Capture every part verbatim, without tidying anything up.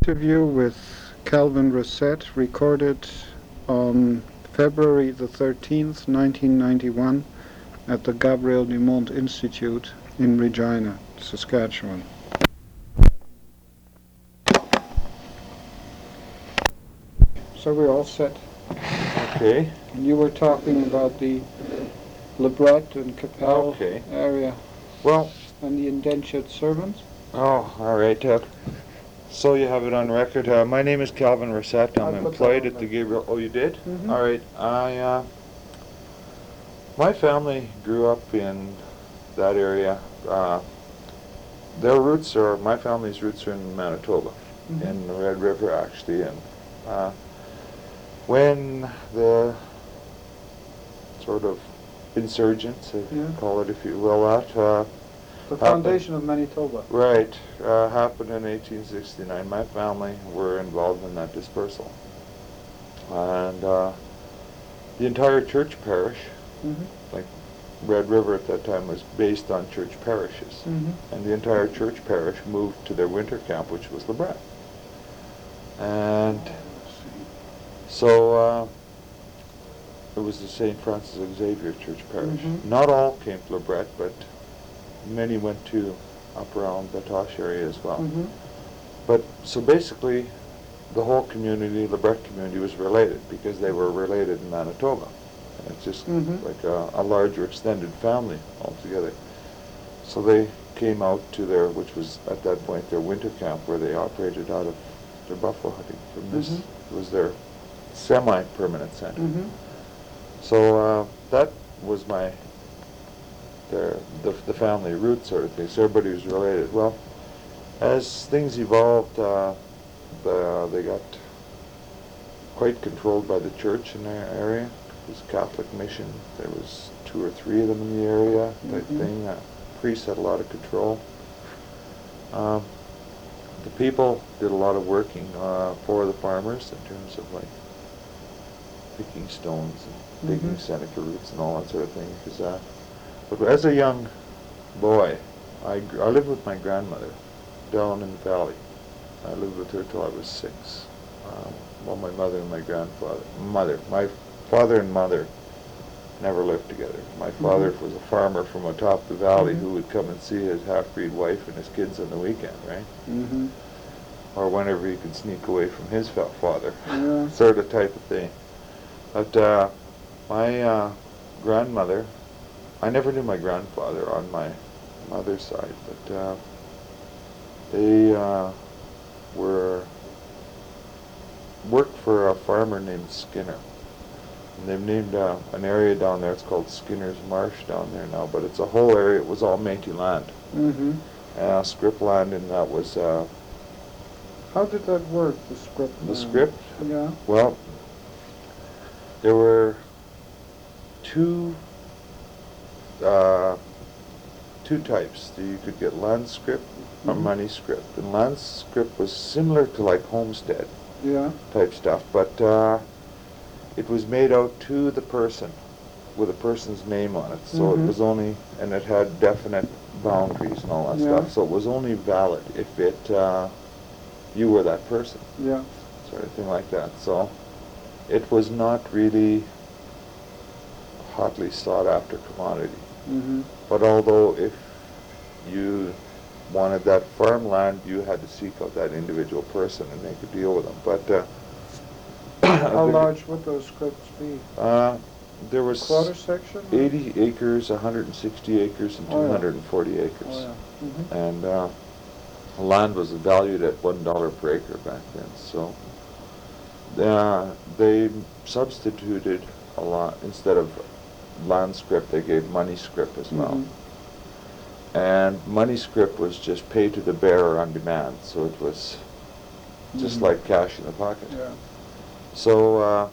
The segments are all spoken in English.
Interview with Calvin Rosette, recorded on February the thirteenth, nineteen ninety-one, at the Gabriel Dumont Institute in Regina, Saskatchewan. So we're all set. Okay. And you were talking about the Lebret and Capel Okay. area Well, and the indentured servants. oh, all right. Uh, so you have it on record. Uh, my name is Calvin Rosette. I'm I put that employed on at the record. Gabriel. Oh, you did? Mhm. All right. I. Uh, my family grew up in that area. Uh, their roots are. My family's roots are in Manitoba, Mhm. in the Red River, actually. And uh, when the sort of insurgents, if Yeah. call it if you will, that. Uh, The happened. foundation of Manitoba. Right, uh, happened in eighteen sixty-nine. My family were involved in that dispersal. And uh, the entire church parish, Mhm. like Red River at that time was based on church parishes. Mhm. And the entire church parish moved to their winter camp, which was Lebret. And so uh, it was the Saint Francis Xavier Church Parish. Mhm. Not all came to Lebret, but many went to up around Batoche area as well. Mhm. But so basically, the whole community, Lebret community, was related because they were related in Manitoba. And it's just Mhm. like a, a larger extended family altogether. So they came out to their, which was at that point their winter camp, where they operated out of their buffalo hunting. From this Mhm. was their semi-permanent center. Mhm. So uh, that was my their the, the family root sort of thing. So everybody was related. Well, as things evolved, uh, the, they got quite controlled by the church in their area. It was a Catholic mission. There was two or three of them in the area type Mhm. thing. Uh, priests had a lot of control. Um, the people did a lot of working uh, for the farmers in terms of like picking stones and digging Mhm. Seneca roots and all that sort of thing. Because, uh, but as a young boy, I, gr- I lived with my grandmother down in the valley. I lived with her till I was six. Um, well, my mother and my grandfather, mother, my father and mother never lived together. My father Mhm. was a farmer from atop the valley Mhm. who would come and see his half-breed wife and his kids on the weekend, right? Mhm. Or whenever he could sneak away from his fa- father, Yeah. sort of type of thing. But uh, my uh, grandmother, I never knew my grandfather on my mother's side, but uh, they uh, were worked for a farmer named Skinner. And they've named uh, an area down there, it's called Skinner's Marsh down there now, but it's a whole area, it was all Métis land. Mhm. Uh, script land, and that was uh, How did that work, the script? the now? script. Yeah. Well, there were two uh, two types. You could get land script or Mhm. money script. And land script was similar to like homestead Yeah. type stuff, but uh, it was made out to the person with a person's name on it. So it Mhm. was only, and it had definite boundaries and all that Yeah. stuff. So it was only valid if it uh, you were that person, Yeah. sort of thing like that. So it was not really a hotly sought after commodity. Mhm. But although if you wanted that farmland, you had to seek out that individual person and make a deal with them. But uh, How the- large would those scripts be? Uh, there was Quarter section? or- eighty acres, one hundred sixty acres, and Oh, yeah. two hundred forty acres. Oh, yeah. Mhm. And uh, the land was valued at one dollar per acre back then. So uh, they substituted a lot. Instead of land script, they gave money script as well. Mhm. And money script was just pay to the bearer on demand. So it was just Mhm. like cash in the pocket. Yeah. So uh,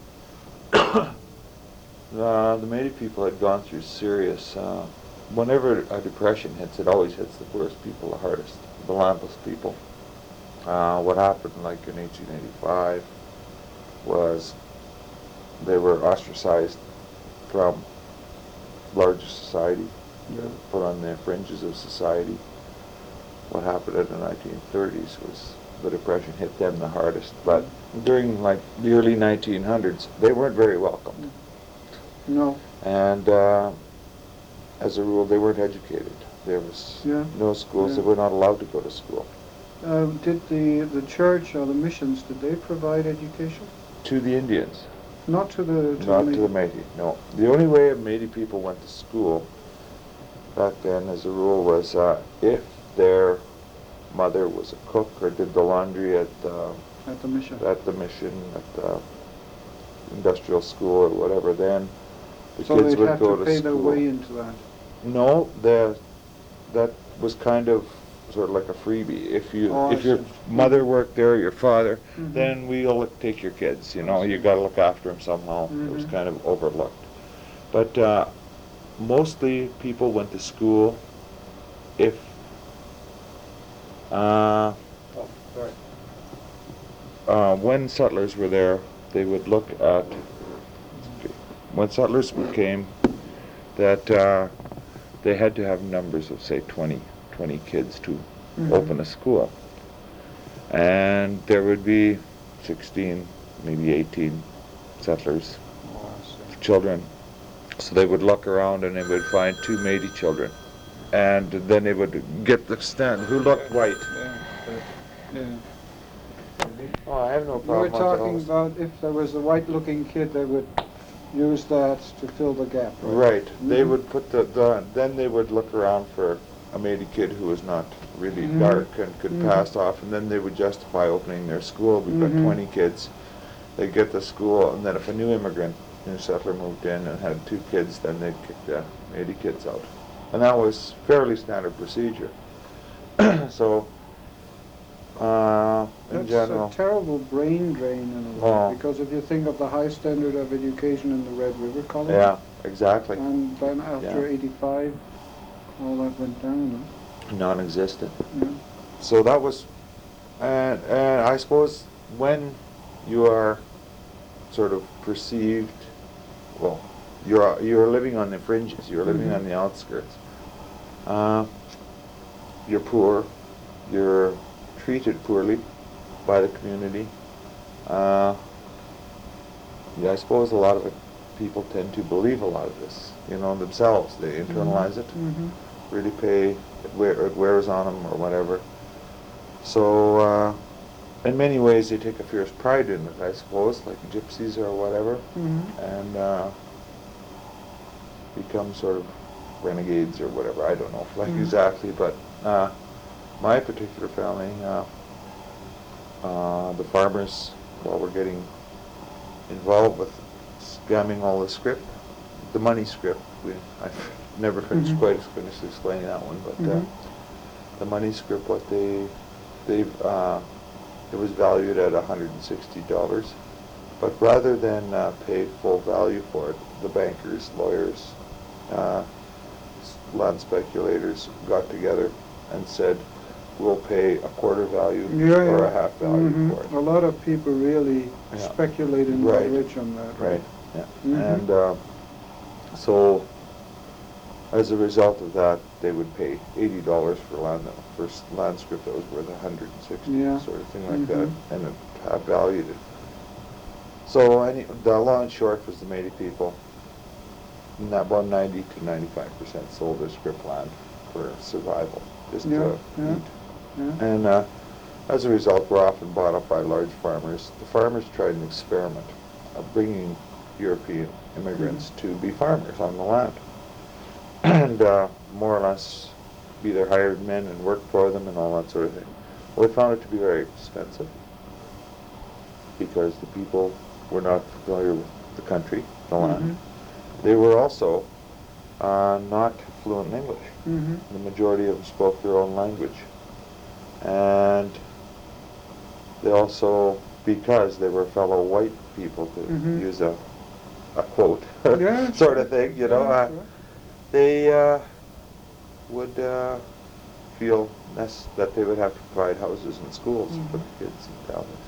uh, the Métis people had gone through serious. Uh, whenever a depression hits, it always hits the poorest people the hardest, the landless people. Uh, what happened, like in eighteen eighty-five, was they were ostracized from larger society, Yeah. put on the fringes of society. What happened in the nineteen thirties was the Depression hit them the hardest. But during like the early nineteen hundreds, they weren't very welcomed. No. And uh, as a rule, they weren't educated. There was Yeah. no schools. Yeah. They were not allowed to go to school. Um, did the the church or the missions, did they provide education? To the Indians, Not to the to not the, to the Métis. No. The only way Métis people went to school back then, as a rule, was uh, if their mother was a cook or did the laundry at uh, at the mission. at the mission, at the industrial school or whatever. Then the So kids they'd would have go to to pay school. their way into that. No, the that was kind of sort of like a freebie. If you Oh, I if your see. mother worked there, your father, Mhm. then we'll take your kids. You I know, see. you got to look after them somehow. It was Mhm. kind of overlooked. But uh, mostly people went to school if uh, Oh, sorry. uh, when settlers were there, they would look at when settlers came that uh, they had to have numbers of say twenty, twenty kids to Mhm. open a school, and there would be sixteen, maybe eighteen settlers, Oh, I see. children. So they would look around and they would find two Métis children, and then they would get the stand who looked white. Yeah, yeah. Oh, I have no You were problem. talking about if there was a white-looking kid, they would use that to fill the gap, right? Right. They Mhm. would put the, the then they would look around for a Métis kid who was not really Mhm. dark and could Mhm. pass off, and then they would justify opening their school. We've Mhm. got twenty kids. They get the school, and then if a new immigrant, new settler moved in and had two kids, then they'd kick the Métis kids out, and that was fairly standard procedure. So, uh, in That's general, a terrible brain drain in a way, Oh. because if you think of the high standard of education in the Red River Colony, yeah, exactly, and then after Yeah. eighty-five, all that went down. non-existent. Huh? So that was, and, and I suppose when you are sort of perceived, well, you're you're living on the fringes, you're living Mhm. on the outskirts. Uh, you're poor, you're treated poorly by the community. Uh, yeah, I suppose a lot of it, people tend to believe a lot of this, you know, themselves. They internalize it, Mm-hmm. really pay, it, wear, it wears on them or whatever. So, uh, in many ways, they take a fierce pride in it, I suppose, like gypsies or whatever, Mm-hmm. and uh, become sort of renegades or whatever. I don't know, like Mhm. exactly, but uh, my particular family, uh, uh, the farmers, while we're getting involved with scamming all the script, the money script, we I've never finished Mhm. quite finished explaining that one, but uh, Mhm. the money script, what they they've uh, it was valued at one hundred sixty dollars, but rather than uh, pay full value for it, the bankers, lawyers, uh, s- land speculators got together and said, we'll pay a quarter value Yeah, or yeah. a half value Mhm. for it. A lot of people really Yeah. speculate and get Right. rich on that. Right, yeah. Mhm. And uh, so, as a result of that, they would pay eighty dollars for land, for s- land script that was worth one hundred sixty, Yeah. sort of thing like that, Mhm. and it half valued it. So, any, the long and short was the Métis people, n- about ninety to ninety-five percent sold their script land for survival, just Yeah, to yeah. eat. Yeah. And uh, as a result, we're often bought up by large farmers. The farmers tried an experiment of bringing European immigrants to be farmers on the land, and uh, more or less be their hired men and work for them and all that sort of thing. Well, they found it to be very expensive because the people were not familiar with the country, the land. Mhm. They were also uh, not fluent in English. Mhm. The majority of them spoke their own language. And they also, because they were fellow white people, to Mhm. use a, a quote, Yeah, sort sure. of thing, you know, Yeah, uh, sure. they uh, would uh, feel nec- that they would have to provide houses and schools for Mhm. the kids and families.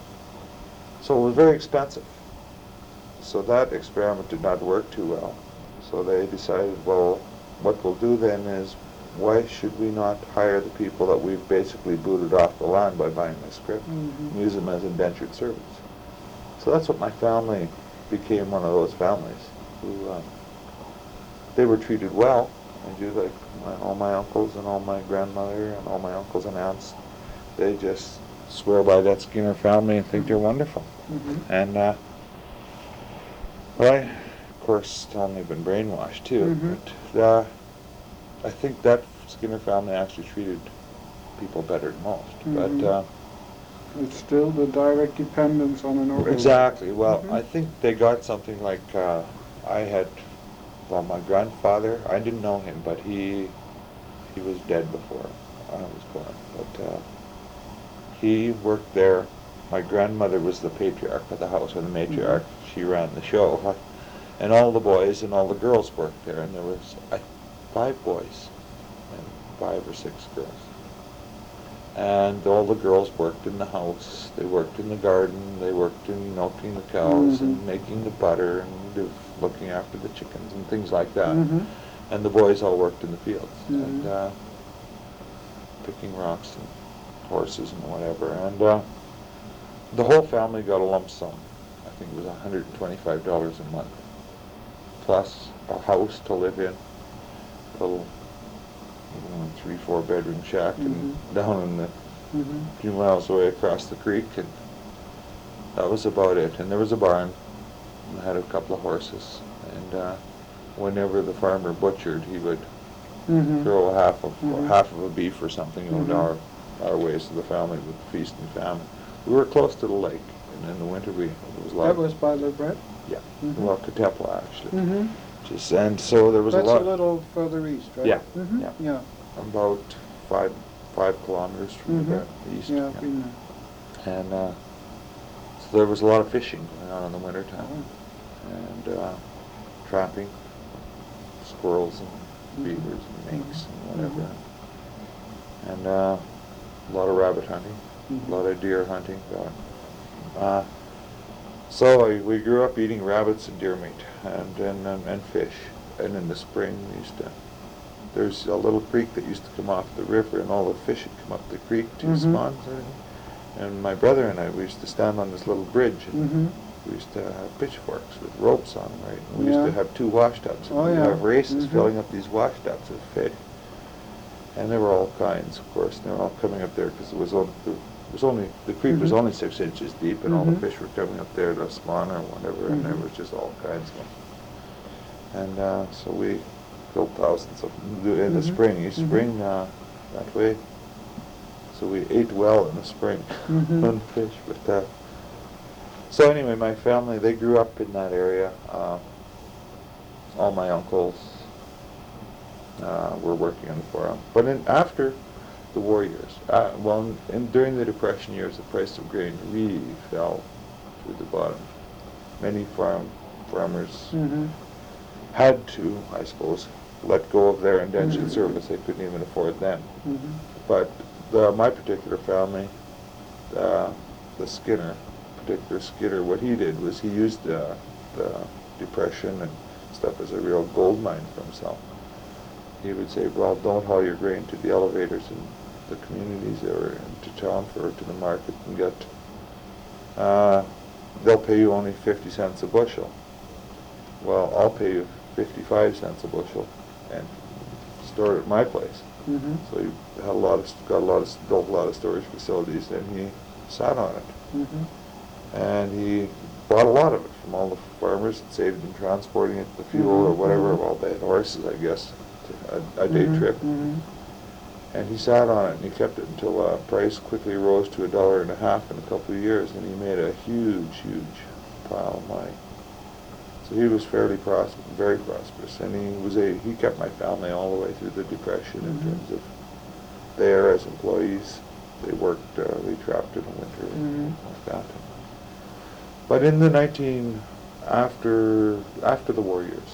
So it was very expensive. So that experiment did not work too well. So they decided, well, what we'll do then is why should we not hire the people that we've basically booted off the land by buying this script Mhm. and use them as indentured servants? So that's what my family became, one of those families who uh, they were treated well. I do, like my, all my uncles and all my grandmother and all my uncles and aunts. They just swear by that Skinner family and think they're wonderful. Mhm. And uh, well, I, of course, only been brainwashed too. Mhm. But uh, I think that Skinner family actually treated people better than most. Mhm. But uh, It's still the direct dependence on an overlord. exactly. Well, Mhm. I think they got something like uh, I had. Well, my grandfather, I didn't know him, but he he was dead before I was born. But uh, he worked there. My grandmother was the patriarch of the house, or the matriarch. Mhm. She ran the show, and all the boys and all the girls worked there. And there was uh, five boys and five or six girls. And all the girls worked in the house. They worked in the garden. They worked in milking the cows and Mhm. making the butter and do, looking after the chickens and things like that. Mhm. And the boys all worked in the fields and Mhm. uh, picking rocks and horses and whatever. And uh, the whole family got a lump sum. I think it was one hundred twenty-five dollars a month, plus a house to live in, a little mm, three, four bedroom shack, and Mhm. down in the Mhm. few miles away across the creek, and that was about it. And there was a barn, and had a couple of horses, and uh, whenever the farmer butchered, he would Mhm. throw a half of Mhm. half of a beef or something on Mhm. our our ways to the family with feast and famine. We were close to the lake, and in the winter we there was a lot. That of, was by the bread? yeah, Mhm. well, Katepla actually. Mhm. Just and so there was That's a lot. a little further east, right? Yeah, Mhm. yeah. Yeah. About five five kilometers from Mhm. the east. Yeah, I've been there. And uh, so there was a lot of fishing going on in the winter time, Oh. and uh, trapping, squirrels and Mhm. beavers and minks and whatever, Mhm. and uh, a lot of rabbit hunting, Mhm. a lot of deer hunting. Uh, so I, we grew up eating rabbits and deer meat and, and and and fish, and in the spring we used to. There's a little creek that used to come off the river, and all the fish would come up the creek to Mhm. spawn. And my brother and I, we used to stand on this little bridge, and Mhm. we used to have pitchforks with ropes on them, right? And we Yeah. used to have two wash tubs, and Oh, we'd yeah. have races Mhm. filling up these wash tubs with fish. And there were all kinds, of course. And they were all coming up there because it was only, it was only the creek was Mhm. only six inches deep, and all the Mhm. fish were coming up there to spawn or whatever, and there Mhm. was just all kinds of them. And uh, so we killed thousands of them in the Mhm. spring. Each Mhm. spring uh, that way. So we ate well in the spring Mhm. on fish. But uh, so anyway, my family, they grew up in that area. Uh, all my uncles uh, were working on the farm. But in, after the war years, uh, well, in, during the Depression years, the price of grain really fell to the bottom. Many farm farmers Mhm. had to, I suppose, let go of their indentured Mhm. service. They couldn't even afford them. Mhm. But the, my particular family, uh, the Skinner, particular Skinner, what he did was he used uh, the Depression and stuff as a real gold mine for himself. He would say, well, don't haul your grain to the elevators in the communities or into town for to the market and get, uh, they'll pay you only fifty cents a bushel. Well, I'll pay you fifty-five cents a bushel and store it at my place. Mhm. So he had a lot of, got a lot of, built a lot of storage facilities, and he sat on it. Mhm. And he bought a lot of it from all the farmers and saved them transporting it, the fuel or Mhm, whatever. mhm. Well, they had horses, I guess, to a, a day Mhm, trip. mhm. And he sat on it, and he kept it until uh, price quickly rose to a dollar and a half in a couple of years, and he made a huge, huge pile of money. So he was fairly prosperous, very prosperous, and he was a he kept my family all the way through the Depression in Mhm. terms of there as employees. They worked, uh, they trapped in the winter and Mhm. like that. But in the nineteen after after the war years,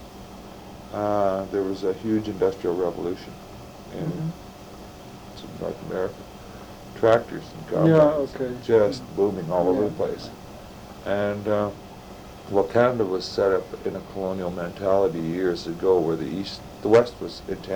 uh, there was a huge industrial revolution in Mhm. North America. Tractors and Yeah, combines, okay. just Mhm. booming all over Yeah. the place. And uh, well, Canada was set up in a colonial mentality years ago, where the East, the West was intended